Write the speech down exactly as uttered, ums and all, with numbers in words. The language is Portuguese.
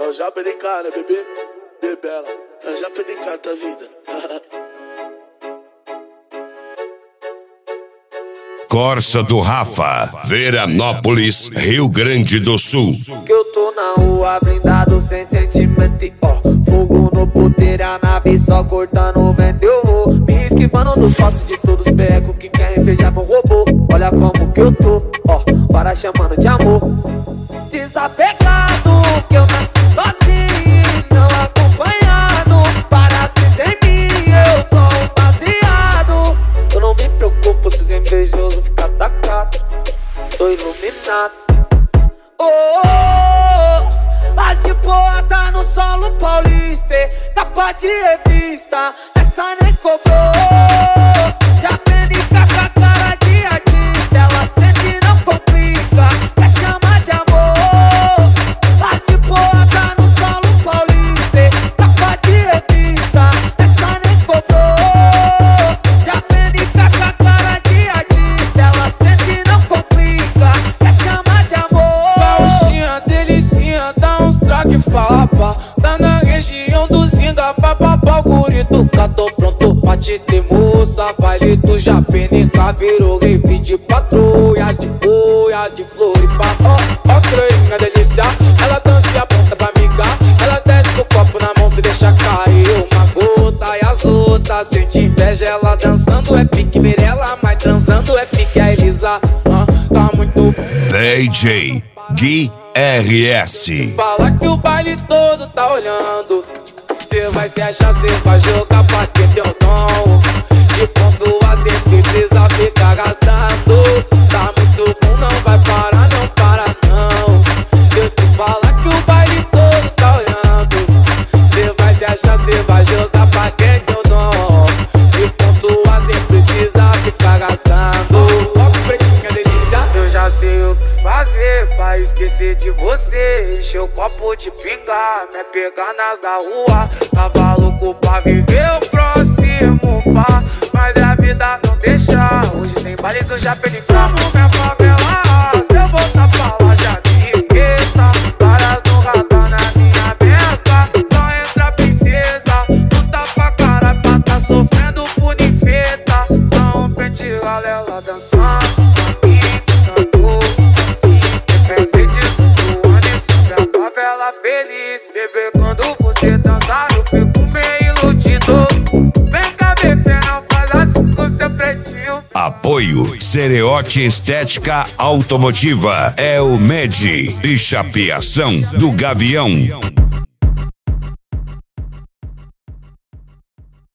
É o Japenicá, né, bebê? Bebela. É o Japenicá, tá vida. Corsa do Rafa, Veranópolis, Rio Grande do Sul. Que eu tô na rua blindado sem sentimento e ó, fogo no puteiro, a nave só cortando o vento. Eu vou me esquivando dos passos de todos os becos que querem invejar meu robô. Olha como que eu tô, ó, para chamando de amor. Desapegado, que eu nasci sozinho, não acompanhado. Para as brisas em mim, eu tô baseado. Eu não me preocupo se os invejosos ficam atacados. Sou iluminado. Oh, oh, oh, as de boa tá no solo paulista, capa de revista, essa nem cobrou. Já aprendi com a cara de artista, ela sente e não complica, quer chamar de amor. As de boa tá no solo paulista, capa de revista, essa nem cobrou. Já aprendi com a cara de artista, ela sente e não complica, quer chamar de amor. Gauchinha, delicinha, dá uns traque fapa. Tá na região do Zinga, vai pra Baguri do Cá. Tô pronto pra te ter, moça. Baile do Japenicá virou rave de patrulhas, de boias, de Floripa. Ó, ó, creinha, delícia. Ela dança e aponta pra migar. Ela desce com o copo na mão, se deixa cair uma gota. E as outras sente inveja, ela dançando é pique Mirella, mas transando é pique a Elisa. Ah, tá muito bom. D J Gui R S. Fala que o baile todo tá olhando. Cê vai se achar, cê vai jogar pra ter teu dom. De ponto a cê precisa ficar gastando. Tá muito bom, não vai parar, não para não. Se eu te falar que o baile todo tá olhando, cê vai se achar, cê vai jogar pra ter teu dom. De ponto a cê precisa ficar gastando. Ó, pretinha delícia, eu já sei o que fazer pra esquecer de você. Encher o copo de pinga, me pegar nas da rua. Tava louco pra viver o próximo pá, mas a vida não deixa. Hoje tem baile do Japenicá no minha favela. Se eu voltar pra lá já me esqueça. Várias no radar na minha meta. Só entra princesa, tu tá pra cara pra tá sofrendo por infeta. Só um pente galela dançando. Feliz, bebê, quando você dançar eu fico meio iludido. Vem cá, bebê, não faz assim com seu pretinho. Apoio Cereote Estética Automotiva, é o Med e Chapeação do Gavião.